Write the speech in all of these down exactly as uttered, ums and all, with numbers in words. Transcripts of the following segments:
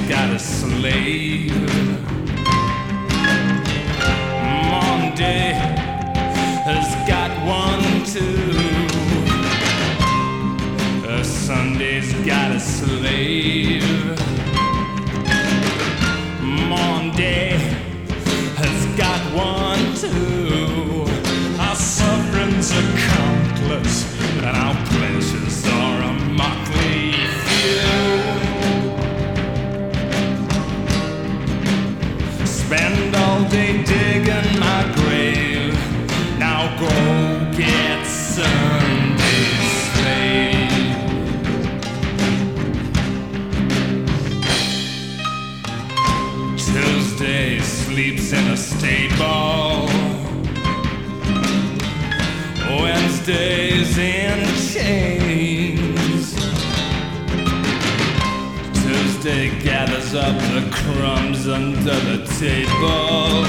got a slave. Monday has got one too. Uh, Sunday's got a slave. Monday has got one too. Our sufferings are countless, and our pleasures are a motley few. Spend all day digging my grave. Now go get Sunday's slave. Tuesday sleeps in a stable. Wednesday's in chains. Tuesday gathers up the crumbs under the table.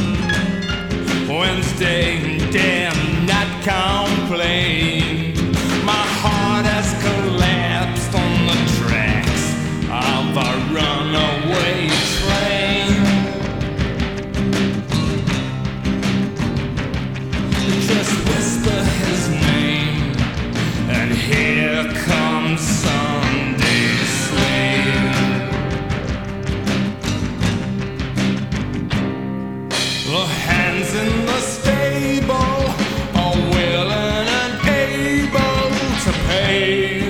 Wednesday dare not complain. My heart has collapsed on the tracks of a runaway train. Just whisper his name, and here comes Sunday's slave. The hands in the stable are willing and able to pay.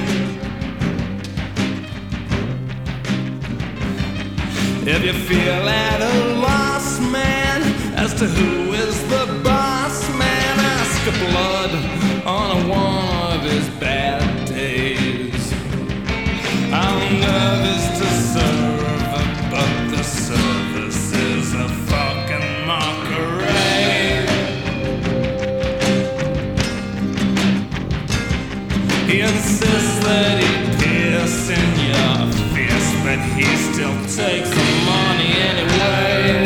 If you feel at a loss, man, as to who is the boss, man, ask a blood on one of his bad days. I'm nervous to serve, but the service is a fucking mockery. He insists that he pierce in your fist, but he still takes the money anyway.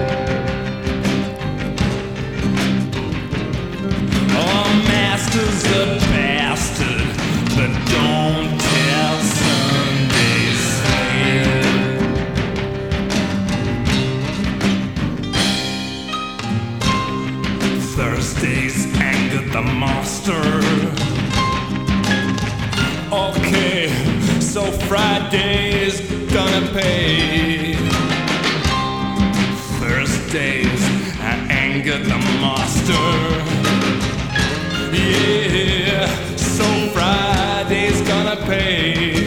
Oh, master's a bastard, but don't tell Sunday's slave. Thursday's angered the master. Okay, so Friday's gonna pay. Thursdays I angered the master. Yeah, so Friday's gonna pay.